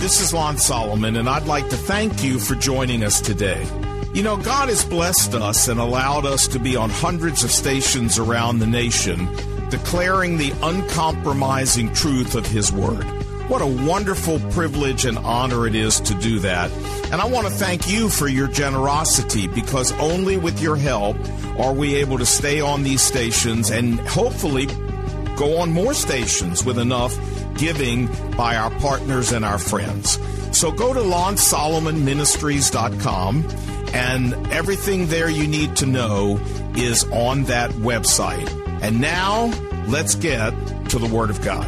this is Lon Solomon, and I'd like to thank you for joining us today. You know, God has blessed us and allowed us to be on hundreds of stations around the nation, declaring the uncompromising truth of His Word. What a wonderful privilege and honor it is to do that. And I want to thank you for your generosity, because only with your help are we able to stay on these stations and hopefully go on more stations with enough giving by our partners and our friends. So go to LonSolomonMinistries.com, and everything there you need to know is on that website. And now, let's get to the Word of God.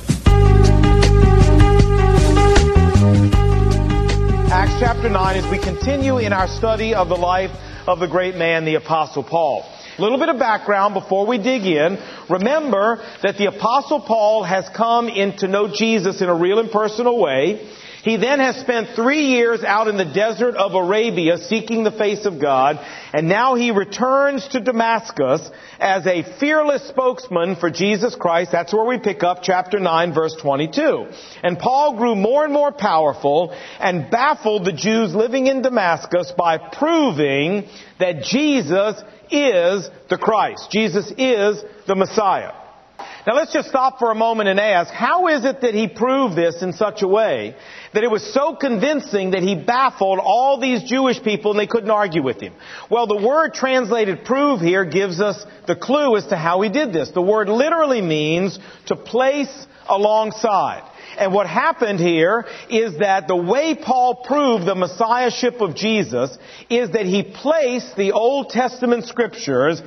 Acts chapter 9, as we continue in our study of the life of the great man, the Apostle Paul. A little bit of background before we dig in. Remember that the Apostle Paul has come in to know Jesus in a real and personal way. He then has spent 3 years out in the desert of Arabia seeking the face of God, and now he returns to Damascus as a fearless spokesman for Jesus Christ. That's where we pick up chapter 9, verse 22. And Paul grew more and more powerful and baffled the Jews living in Damascus by proving that Jesus is the Christ. Jesus is the Messiah. Now let's just stop for a moment and ask, how is it that he proved this in such a way that it was so convincing that he baffled all these Jewish people and they couldn't argue with him? Well, the word translated prove here gives us the clue as to how he did this. The word literally means to place alongside. And what happened here is that the way Paul proved the messiahship of Jesus is that he placed the Old Testament scriptures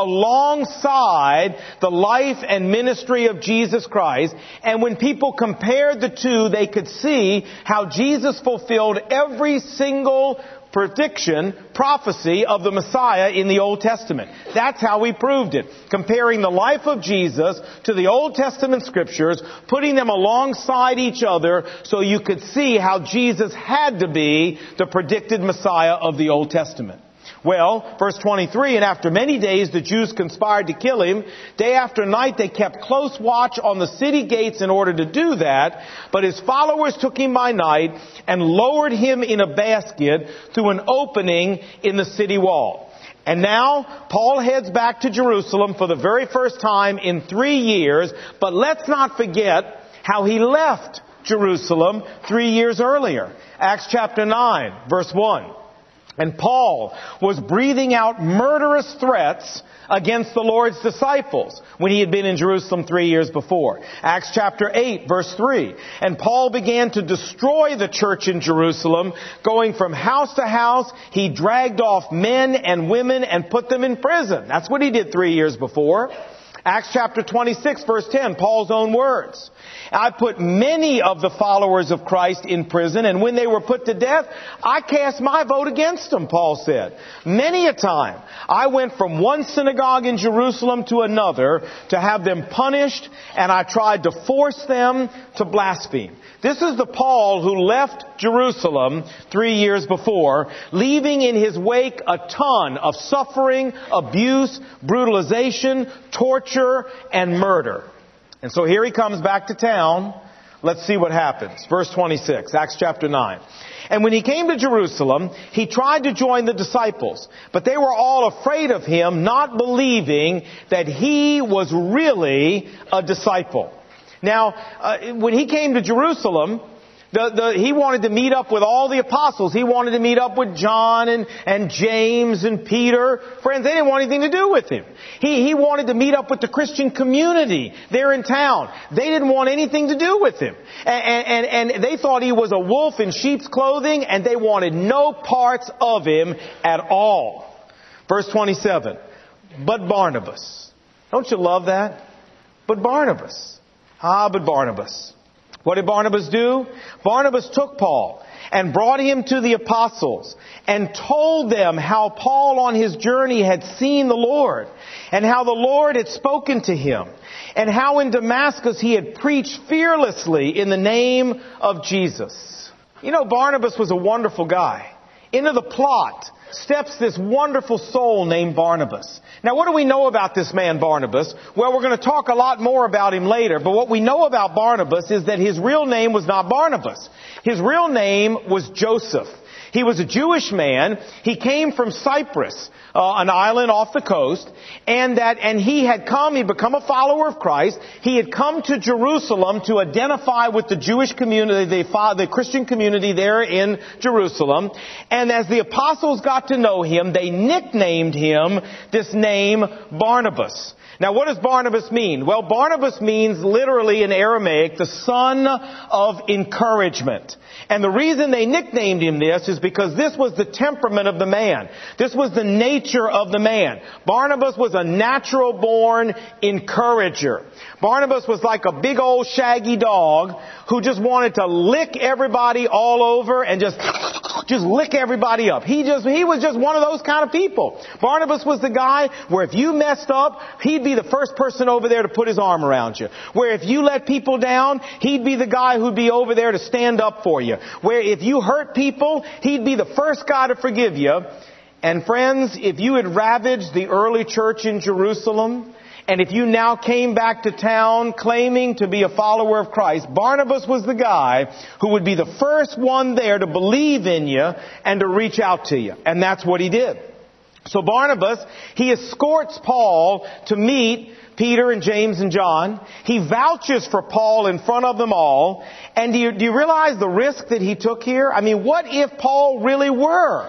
alongside the life and ministry of Jesus Christ. And when people compared the two, they could see how Jesus fulfilled every single prediction, prophecy of the Messiah in the Old Testament. That's how we proved it. Comparing the life of Jesus to the Old Testament scriptures, putting them alongside each other so you could see how Jesus had to be the predicted Messiah of the Old Testament. Well, verse 23, and after many days the Jews conspired to kill him. Day after night they kept close watch on the city gates in order to do that. But his followers took him by night and lowered him in a basket through an opening in the city wall. And now Paul heads back to Jerusalem for the very first time in 3 years. But let's not forget how he left Jerusalem 3 years earlier. Acts chapter 9, verse 1. And Paul was breathing out murderous threats against the Lord's disciples when he had been in Jerusalem 3 years before. Acts chapter 8, verse 3. And Paul began to destroy the church in Jerusalem. Going from house to house, he dragged off men and women and put them in prison. That's what he did 3 years before. Acts chapter 26, verse 10, Paul's own words. I put many of the followers of Christ in prison, and when they were put to death, I cast my vote against them, Paul said. Many a time, I went from one synagogue in Jerusalem to another to have them punished, and I tried to force them to blaspheme. This is the Paul who left Jerusalem 3 years before, leaving in his wake a ton of suffering, abuse, brutalization, torture, and murder. And so here he comes back to town. Let's see what happens. Verse 26, Acts chapter 9. And when he came to Jerusalem, he tried to join the disciples, but they were all afraid of him, not believing that he was really a disciple. Now, when he came to Jerusalem, he wanted to meet up with all the apostles. He wanted to meet up with John and James and Peter. Friends, they didn't want anything to do with him. He wanted to meet up with the Christian community there in town. They didn't want anything to do with him. And they thought he was a wolf in sheep's clothing, and they wanted no parts of him at all. Verse 27, but Barnabas. Don't you love that? But Barnabas. But Barnabas. What did Barnabas do? Barnabas took Paul and brought him to the apostles and told them how Paul on his journey had seen the Lord and how the Lord had spoken to him and how in Damascus he had preached fearlessly in the name of Jesus. You know, Barnabas was a wonderful guy. Into the plot steps this wonderful soul named Barnabas. Now, what do we know about this man Barnabas? Well, we're going to talk a lot more about him later, but what we know about Barnabas is that his real name was not Barnabas. His real name was Joseph. He was a Jewish man. He came from Cyprus, an island off the coast, and he had he'd become a follower of Christ. He had come to Jerusalem to identify with the Jewish community, the Christian community there in Jerusalem. And as the apostles got to know him, they nicknamed him this name Barnabas. Now, what does Barnabas mean? Well, Barnabas means literally in Aramaic, the son of encouragement. And the reason they nicknamed him this is because this was the temperament of the man. This was the nature of the man. Barnabas was a natural-born encourager. Barnabas was like a big old shaggy dog who just wanted to lick everybody all over and just lick everybody up. He was just one of those kind of people. Barnabas was the guy where if you messed up, he'd be the first person over there to put his arm around you. Where if you let people down, he'd be the guy who'd be over there to stand up for you. Where if you hurt people, he'd be the first guy to forgive you. And friends, if you had ravaged the early church in Jerusalem, and if you now came back to town claiming to be a follower of Christ, Barnabas was the guy who would be the first one there to believe in you and to reach out to you. And that's what he did. So Barnabas, he escorts Paul to meet Peter and James and John. He vouches for Paul in front of them all. And do you realize the risk that he took here? I mean, what if Paul really were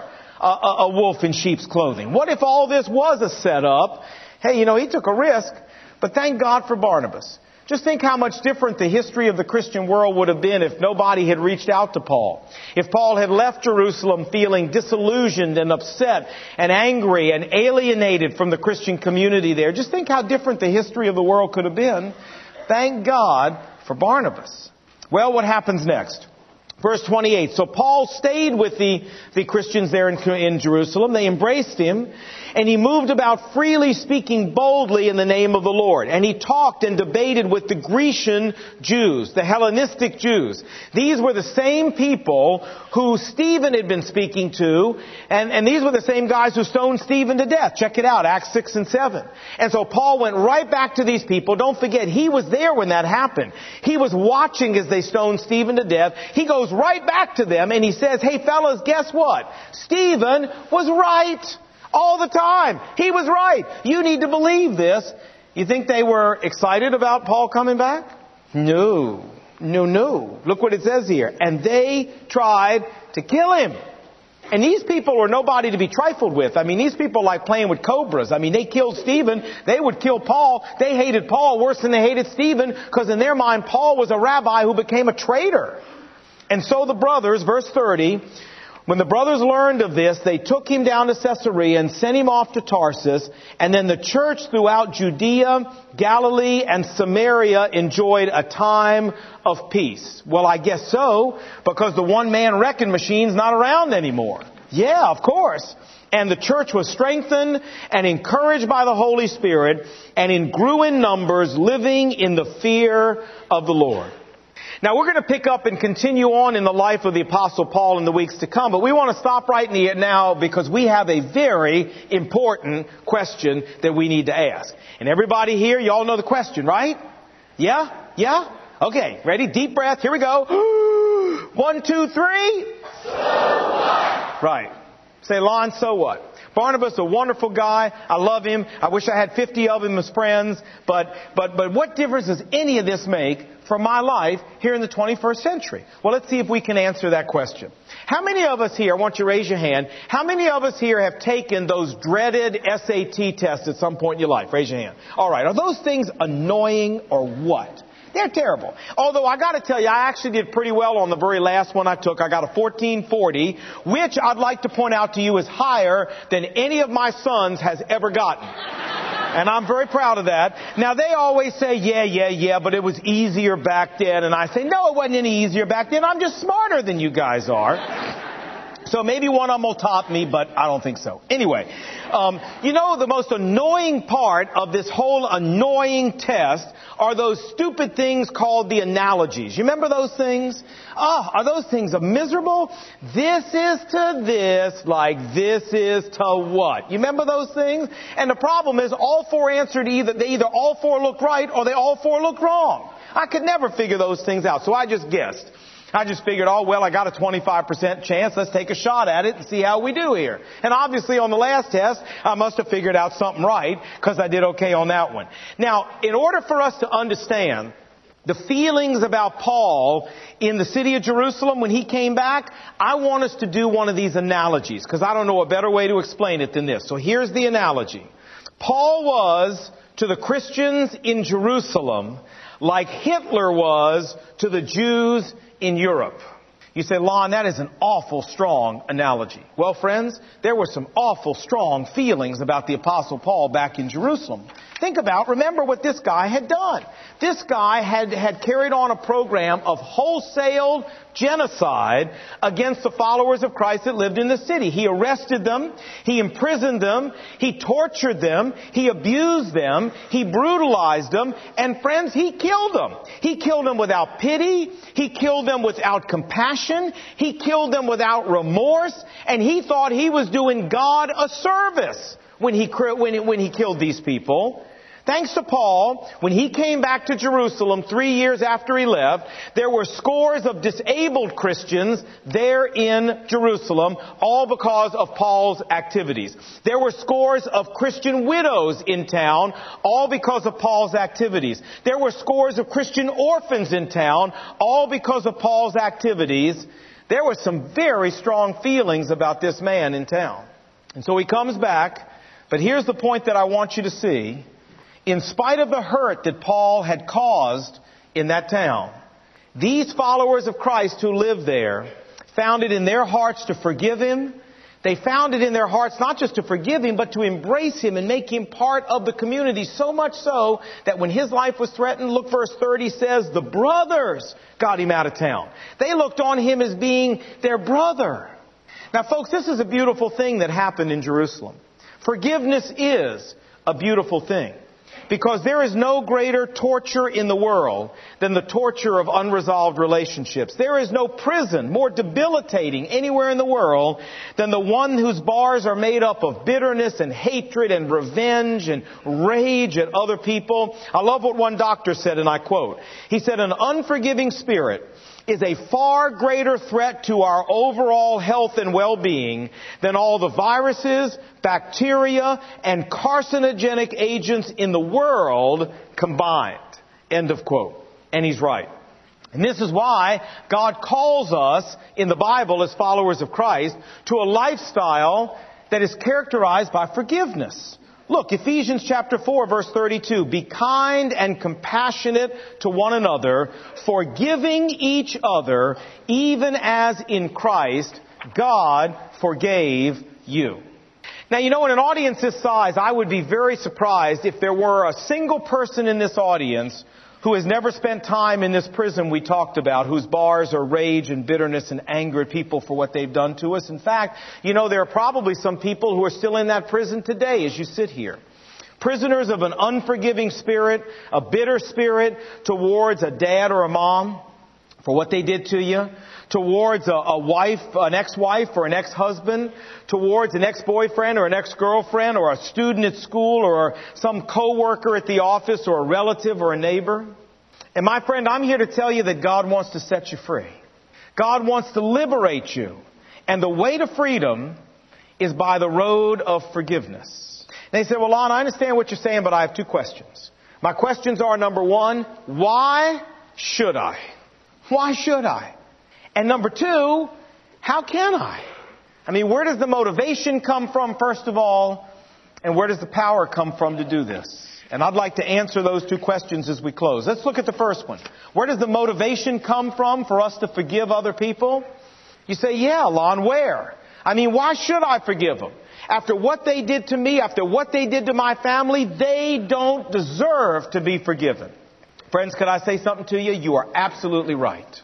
a wolf in sheep's clothing? What if all this was a setup? Hey, he took a risk, but thank God for Barnabas. Just think how much different the history of the Christian world would have been if nobody had reached out to Paul. If Paul had left Jerusalem feeling disillusioned and upset and angry and alienated from the Christian community there. Just think how different the history of the world could have been. Thank God for Barnabas. Well, what happens next? Verse 28. So Paul stayed with the Christians there in Jerusalem. They embraced him. And he moved about freely speaking boldly in the name of the Lord. And he talked and debated with the Grecian Jews, the Hellenistic Jews. These were the same people who Stephen had been speaking to. And these were the same guys who stoned Stephen to death. Check it out, Acts 6 and 7. And so Paul went right back to these people. Don't forget, he was there when that happened. He was watching as they stoned Stephen to death. He goes right back to them and he says, hey fellas, guess what? Stephen was right. All the time. He was right. You need to believe this. You think they were excited about Paul coming back? No. Look what it says here. And they tried to kill him. And these people were nobody to be trifled with. I mean, these people like playing with cobras. I mean, they killed Stephen. They would kill Paul. They hated Paul worse than they hated Stephen because in their mind, Paul was a rabbi who became a traitor. And so the brothers, verse 30, when the brothers learned of this, they took him down to Caesarea and sent him off to Tarsus. And then the church throughout Judea, Galilee, and Samaria enjoyed a time of peace. Well, I guess so, because the one-man wrecking machine's not around anymore. Yeah, of course. And the church was strengthened and encouraged by the Holy Spirit and grew in numbers, living in the fear of the Lord. Now, we're going to pick up and continue on in the life of the Apostle Paul in the weeks to come, but we want to stop right now because we have a very important question that we need to ask. And everybody here, you all know the question, right? Yeah? Okay, ready? Deep breath. Here we go. 1, 2, 3. So what? Right. Say, Lon, so what? Barnabas, a wonderful guy. I love him. I wish I had 50 of him as friends. But what difference does any of this make for my life here in the 21st century? Well, let's see if we can answer that question. How many of us here, I want you to raise your hand, how many of us here have taken those dreaded SAT tests at some point in your life? Raise your hand. All right. Are those things annoying or what? They're terrible. Although I got to tell you, I actually did pretty well on the very last one I took. I got a 1440, which I'd like to point out to you is higher than any of my sons has ever gotten. And I'm very proud of that. Now, they always say, yeah, but it was easier back then. And I say, no, it wasn't any easier back then. I'm just smarter than you guys are. So maybe one of them will top me, but I don't think so. Anyway, the most annoying part of this whole annoying test are those stupid things called the analogies. You remember those things? Are those things miserable? This is to this like this is to what? You remember those things? And the problem is all four answered either all four looked right or they all four looked wrong. I could never figure those things out, so I just guessed. I just figured, I got a 25% chance. Let's take a shot at it and see how we do here. And obviously on the last test, I must have figured out something right because I did okay on that one. Now, in order for us to understand the feelings about Paul in the city of Jerusalem when he came back, I want us to do one of these analogies because I don't know a better way to explain it than this. So here's the analogy. Paul was to the Christians in Jerusalem like Hitler was to the Jews in Europe. You say, Lon, that is an awful strong analogy. Well, friends, there were some awful strong feelings about the Apostle Paul back in Jerusalem. Remember what this guy had done. This guy had carried on a program of wholesale genocide against the followers of Christ that lived in the city. He arrested them, he imprisoned them, he tortured them, he abused them, he brutalized them, and friends, he killed them. He killed them without pity, he killed them without compassion, he killed them without remorse, and he thought he was doing God a service when he killed these people. Thanks to Paul, when he came back to Jerusalem 3 years after he left, there were scores of disabled Christians there in Jerusalem, all because of Paul's activities. There were scores of Christian widows in town, all because of Paul's activities. There were scores of Christian orphans in town, all because of Paul's activities. There were some very strong feelings about this man in town. And so he comes back, but here's the point that I want you to see. In spite of the hurt that Paul had caused in that town, these followers of Christ who lived there found it in their hearts to forgive him. They found it in their hearts not just to forgive him, but to embrace him and make him part of the community. So much so that when his life was threatened, look, verse 30 says, the brothers got him out of town. They looked on him as being their brother. Now, folks, this is a beautiful thing that happened in Jerusalem. Forgiveness is a beautiful thing. Because there is no greater torture in the world than the torture of unresolved relationships. There is no prison more debilitating anywhere in the world than the one whose bars are made up of bitterness and hatred and revenge and rage at other people. I love what one doctor said, and I quote. He said, an unforgiving spirit is a far greater threat to our overall health and well-being than all the viruses, bacteria, and carcinogenic agents in the world combined. End of quote. And he's right. And this is why God calls us in the Bible as followers of Christ to a lifestyle that is characterized by forgiveness. Look, Ephesians chapter 4, verse 32. Be kind and compassionate to one another, forgiving each other, even as in Christ God forgave you. Now, in an audience this size, I would be very surprised if there were a single person in this audience who has never spent time in this prison we talked about, whose bars are rage and bitterness and anger at people for what they've done to us. In fact, there are probably some people who are still in that prison today as you sit here. Prisoners of an unforgiving spirit, a bitter spirit towards a dad or a mom for what they did to you, towards a wife, an ex-wife or an ex-husband, towards an ex-boyfriend or an ex-girlfriend or a student at school or some coworker at the office or a relative or a neighbor. And my friend, I'm here to tell you that God wants to set you free. God wants to liberate you. And the way to freedom is by the road of forgiveness. And they say, well, Lon, I understand what you're saying, but I have two questions. My questions are, number one, why should I? Why should I? And number two, how can I? Where does the motivation come from, first of all? And where does the power come from to do this? And I'd like to answer those two questions as we close. Let's look at the first one. Where does the motivation come from for us to forgive other people? You say, yeah, Lon, where? Why should I forgive them? After what they did to me, after what they did to my family, they don't deserve to be forgiven. Friends, could I say something to you? You are absolutely right.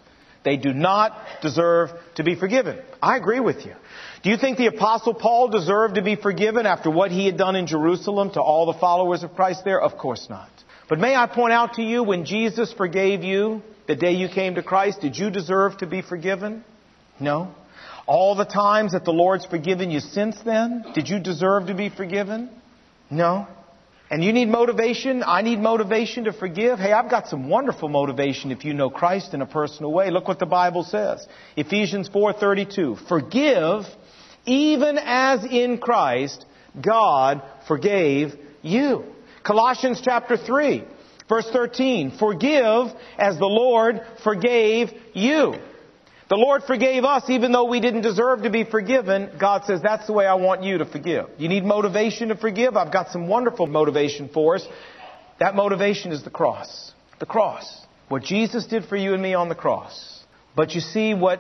They do not deserve to be forgiven. I agree with you. Do you think the Apostle Paul deserved to be forgiven after what he had done in Jerusalem to all the followers of Christ there? Of course not. But may I point out to you, when Jesus forgave you the day you came to Christ, did you deserve to be forgiven? No. All the times that the Lord's forgiven you since then, did you deserve to be forgiven? No. And you need motivation. I need motivation to forgive. Hey, I've got some wonderful motivation if you know Christ in a personal way. Look what the Bible says. Ephesians 4:32. Forgive even as in Christ God forgave you. Colossians chapter 3, verse 13. Forgive as the Lord forgave you. The Lord forgave us even though we didn't deserve to be forgiven. God says, that's the way I want you to forgive. You need motivation to forgive? I've got some wonderful motivation for us. That motivation is the cross. The cross. What Jesus did for you and me on the cross. But you see, what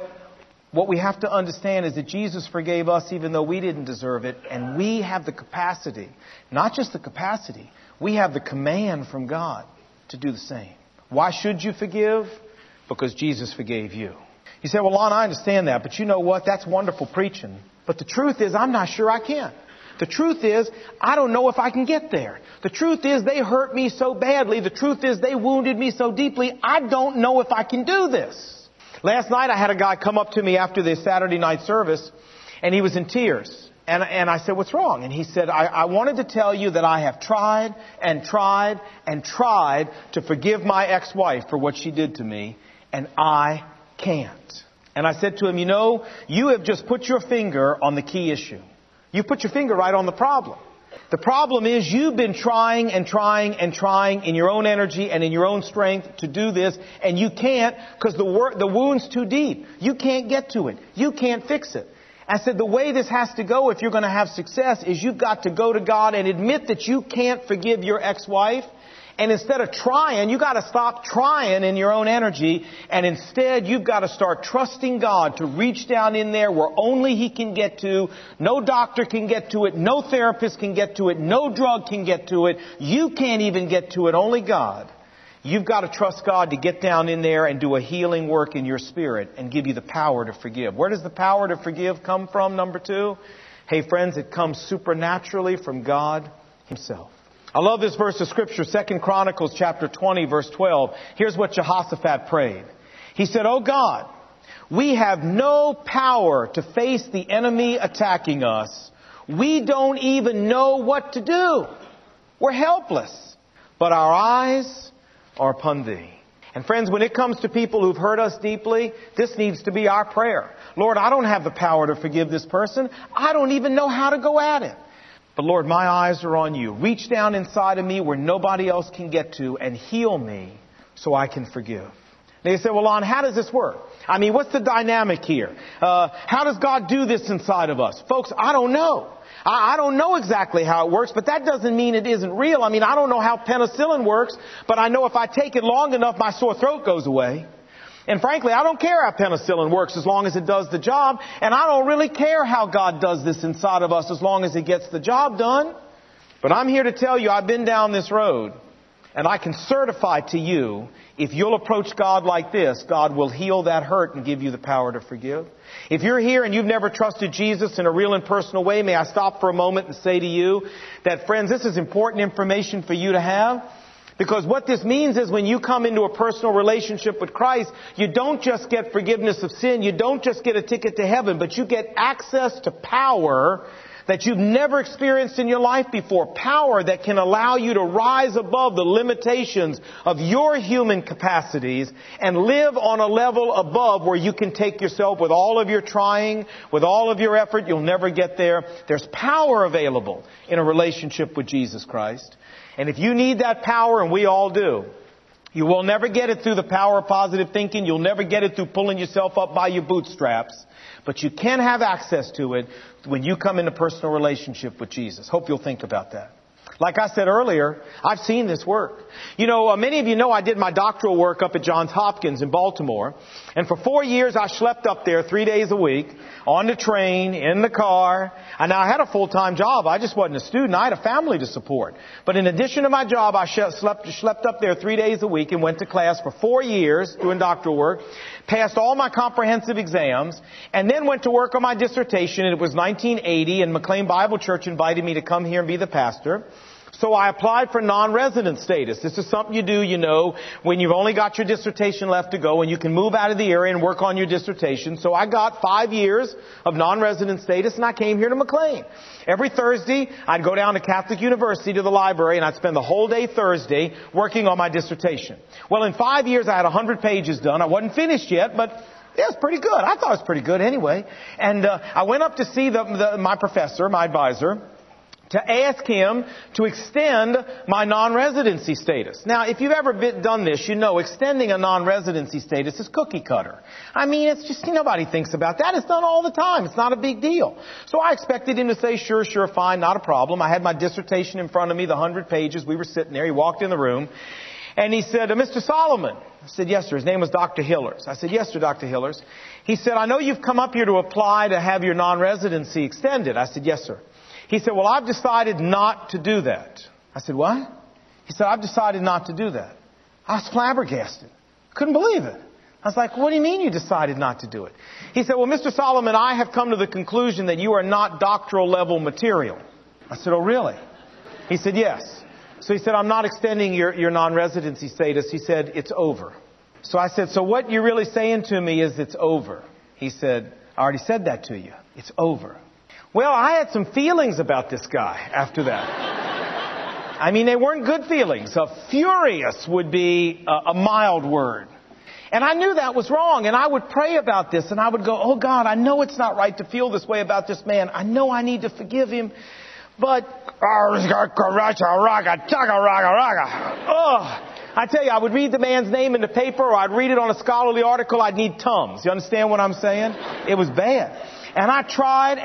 we have to understand is that Jesus forgave us even though we didn't deserve it. And we have the capacity, not just the capacity, we have the command from God to do the same. Why should you forgive? Because Jesus forgave you. You say, well, Lon, I understand that, but you know what? That's wonderful preaching. But the truth is, I'm not sure I can. The truth is, I don't know if I can get there. The truth is, they hurt me so badly. The truth is, they wounded me so deeply. I don't know if I can do this. Last night, I had a guy come up to me after the Saturday night service, and he was in tears. And I said, what's wrong? And he said, I wanted to tell you that I have tried and tried and tried to forgive my ex-wife for what she did to me, and I can't. And I said to him, you know, you have just put your finger on the key issue. You put your finger right on the problem. The problem is you've been trying and trying and trying in your own energy and in your own strength to do this, and you can't because the wound's too deep. You can't get to it. You can't fix it. I said, the way this has to go if you're going to have success is you've got to go to God and admit that you can't forgive your ex-wife. And instead of trying, you got to stop trying in your own energy. And instead, you've got to start trusting God to reach down in there where only He can get to. No doctor can get to it. No therapist can get to it. No drug can get to it. You can't even get to it. Only God. You've got to trust God to get down in there and do a healing work in your spirit and give you the power to forgive. Where does the power to forgive come from, number two? Hey, friends, it comes supernaturally from God Himself. I love this verse of Scripture, 2 Chronicles chapter 20, verse 12. Here's what Jehoshaphat prayed. He said, "Oh God, we have no power to face the enemy attacking us. We don't even know what to do. We're helpless. But our eyes are upon Thee." And friends, when it comes to people who've hurt us deeply, this needs to be our prayer. Lord, I don't have the power to forgive this person. I don't even know how to go at it. But Lord, my eyes are on You. Reach down inside of me where nobody else can get to and heal me so I can forgive. Now you say, well, Lon, how does this work? I mean, what's the dynamic here? How does God do this inside of us? Folks, I don't know. I don't know exactly how it works, but that doesn't mean it isn't real. I mean, I don't know how penicillin works, but I know if I take it long enough, my sore throat goes away. And frankly, I don't care how penicillin works as long as it does the job. And I don't really care how God does this inside of us as long as it gets the job done. But I'm here to tell you, I've been down this road. And I can certify to you, if you'll approach God like this, God will heal that hurt and give you the power to forgive. If you're here and you've never trusted Jesus in a real and personal way, may I stop for a moment and say to you that, friends, this is important information for you to have. Because what this means is when you come into a personal relationship with Christ, you don't just get forgiveness of sin, you don't just get a ticket to heaven, but you get access to power that you've never experienced in your life before. Power that can allow you to rise above the limitations of your human capacities and live on a level above where you can take yourself with all of your trying, with all of your effort. You'll never get there. There's power available in a relationship with Jesus Christ. And if you need that power, and we all do, you will never get it through the power of positive thinking. You'll never get it through pulling yourself up by your bootstraps. But you can have access to it when you come into personal relationship with Jesus. Hope you'll think about that. Like I said earlier, I've seen this work. You know, many of you know I did my doctoral work up at Johns Hopkins in Baltimore. And for 4 years I schlepped up there 3 days a week, on the train, in the car. And I had a full-time job. I just wasn't a student. I had a family to support. But in addition to my job, I schlepped up there 3 days a week and went to class for 4 years doing doctoral work. Passed all my comprehensive exams, and then went to work on my dissertation. And it was 1980, and McLean Bible Church invited me to come here and be the pastor. So I applied for non-resident status. This is something you do, you know, when you've only got your dissertation left to go and you can move out of the area and work on your dissertation. So I got 5 years of non-resident status and I came here to McLean. Every Thursday, I'd go down to Catholic University to the library and I'd spend the whole day Thursday working on my dissertation. Well, in 5 years, I had 100 pages done. I wasn't finished yet, but it was pretty good. I thought it was pretty good anyway. And I went up to see my professor, my advisor, to ask him to extend my non-residency status. Now, if you've ever done this, you know extending a non-residency status is cookie cutter. I mean, it's just, nobody thinks about that. It's done all the time. It's not a big deal. So I expected him to say, sure, fine, not a problem. I had my dissertation in front of me, the 100 pages. We were sitting there. He walked in the room. And he said, Mr. Solomon. I said, yes, sir. His name was Dr. Hillers. I said, yes, sir, Dr. Hillers. He said, I know you've come up here to apply to have your non-residency extended. I said, yes, sir. He said, well, I've decided not to do that. I said, what? He said, I've decided not to do that. I was flabbergasted. Couldn't believe it. I was like, what do you mean you decided not to do it? He said, well, Mr. Solomon, I have come to the conclusion that you are not doctoral level material. I said, oh, really? He said, yes. So he said, I'm not extending your non-residency status. He said, it's over. So I said, so what you're really saying to me is it's over. He said, I already said that to you. It's over. Well, I had some feelings about this guy after that. I mean, they weren't good feelings. Furious would be a mild word. And I knew that was wrong. And I would pray about this. And I would go, oh, God, I know it's not right to feel this way about this man. I know I need to forgive him. But, I tell you, I would read the man's name in the paper or I'd read it on a scholarly article. I'd need Tums. You understand what I'm saying? It was bad. And I tried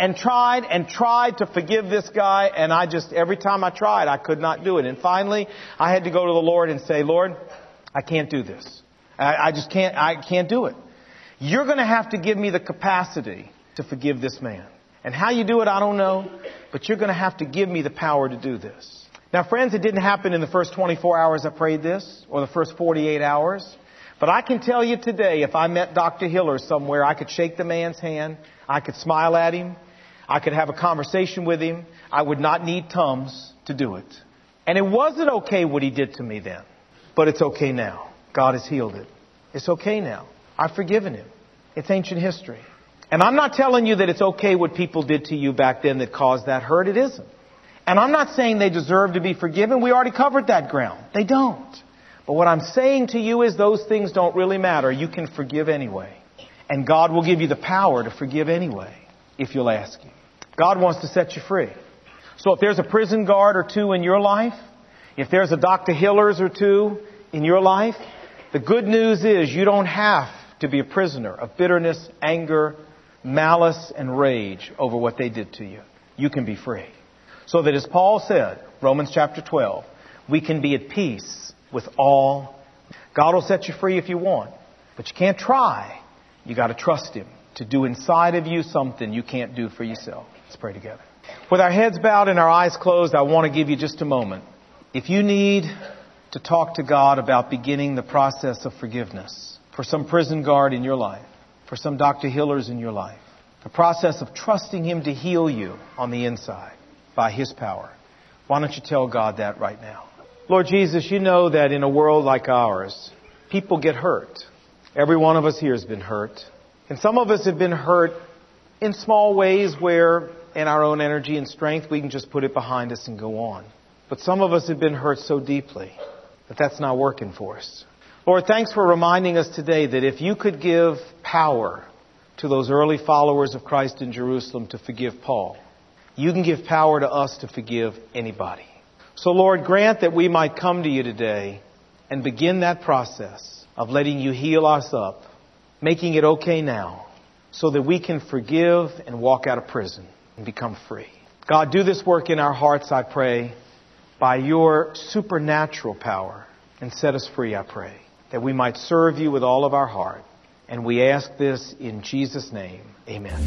to forgive this guy, and every time I tried, I could not do it. And finally, I had to go to the Lord and say, Lord, I can't do this. I can't do it. You're going to have to give me the capacity to forgive this man. And how you do it, I don't know, but you're going to have to give me the power to do this. Now, friends, it didn't happen in the first 24 hours I prayed this, or the first 48 hours. But I can tell you today, if I met Dr. Hiller somewhere, I could shake the man's hand. I could smile at him. I could have a conversation with him. I would not need Tums to do it. And it wasn't okay what he did to me then. But it's okay now. God has healed it. It's okay now. I've forgiven him. It's ancient history. And I'm not telling you that it's okay what people did to you back then that caused that hurt. It isn't. And I'm not saying they deserve to be forgiven. We already covered that ground. They don't. But what I'm saying to you is those things don't really matter. You can forgive anyway. And God will give you the power to forgive anyway, if you'll ask Him. God wants to set you free. So if there's a prison guard or two in your life, if there's a Dr. Hillers or two in your life, the good news is you don't have to be a prisoner of bitterness, anger, malice, and rage over what they did to you. You can be free. So that as Paul said, Romans chapter 12, we can be at peace with all. God will set you free if you want, but you can't try. You got to trust Him to do inside of you something you can't do for yourself. Let's pray together. With our heads bowed and our eyes closed, I want to give you just a moment. If you need to talk to God about beginning the process of forgiveness for some prison guard in your life, for some Dr. Hillers in your life, the process of trusting Him to heal you on the inside by His power, why don't you tell God that right now? Lord Jesus, you know that in a world like ours, people get hurt. Every one of us here has been hurt. And some of us have been hurt in small ways where in our own energy and strength we can just put it behind us and go on. But some of us have been hurt so deeply that that's not working for us. Lord, thanks for reminding us today that if you could give power to those early followers of Christ in Jerusalem to forgive Paul, you can give power to us to forgive anybody. So Lord, grant that we might come to you today and begin that process of letting you heal us up, making it okay now, so that we can forgive and walk out of prison and become free. God, do this work in our hearts, I pray. by your supernatural power and set us free, I pray, that we might serve you with all of our heart. And we ask this in Jesus' name. Amen.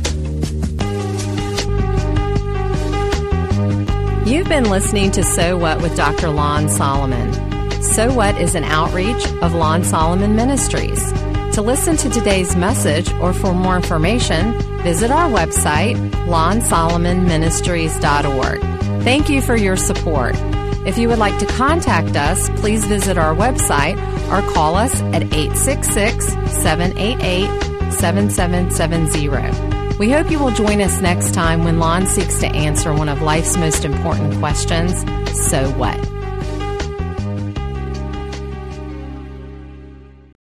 You've been listening to So What with Dr. Lon Solomon. So What is an outreach of Lon Solomon Ministries. To listen to today's message or for more information, visit our website, lonsolomonministries.org. Thank you for your support. If you would like to contact us, please visit our website or call us at 866-788-7770. We hope you will join us next time when Lon seeks to answer one of life's most important questions, so what?